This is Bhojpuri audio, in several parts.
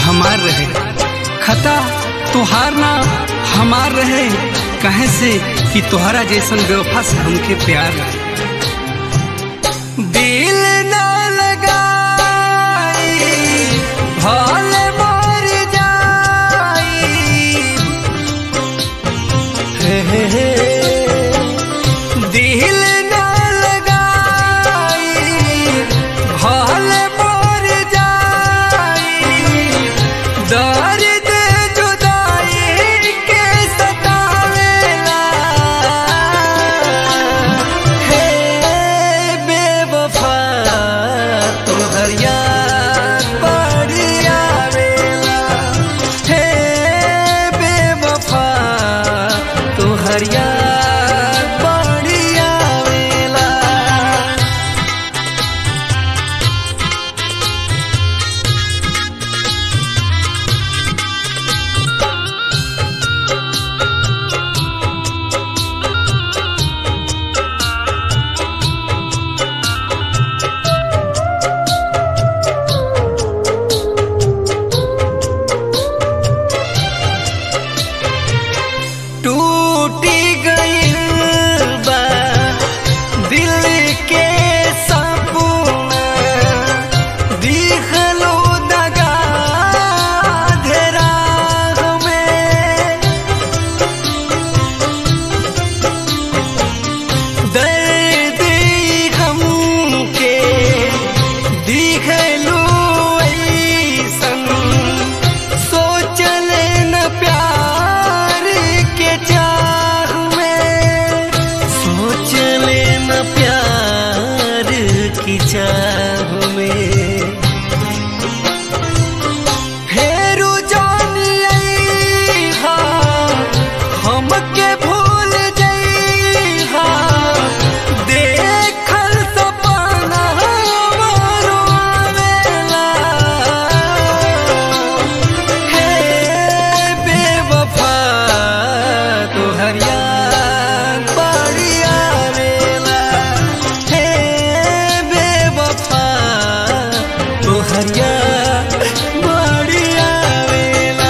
हमार रहे, खता तोहार ना हमार रहे। कहे से कि तोहरा जैसन बेवफा से हमके प्यार रहे। दिल ना लगाई भले मर जाई, दिल ना लगाई भले मर जाई, दर्द जुदाई के सतावेला। हे बेवफा तोहर याद बड़ी आवेला, हे बेवफा तोहर याद बड़ी आवेला। टूटी गइल बा दिल के सपना, दिखलो दगा धेरा में। दर्द गम के दिखलो ऐसन, सोचले न प्यार के चाह में, सोचले न प्यार की चाह में। हेरू जानी अइहा हमके भूल जइहा, देखल सपना हमारो आवेला। हे बेवफा तोहर याद बड़ी आवेला, हे बेवफा तोहर याद बड़ी आवेला।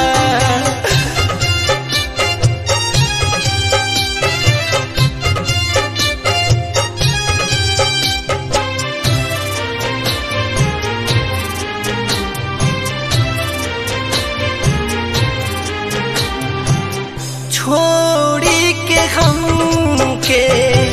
छोड़ी के हमके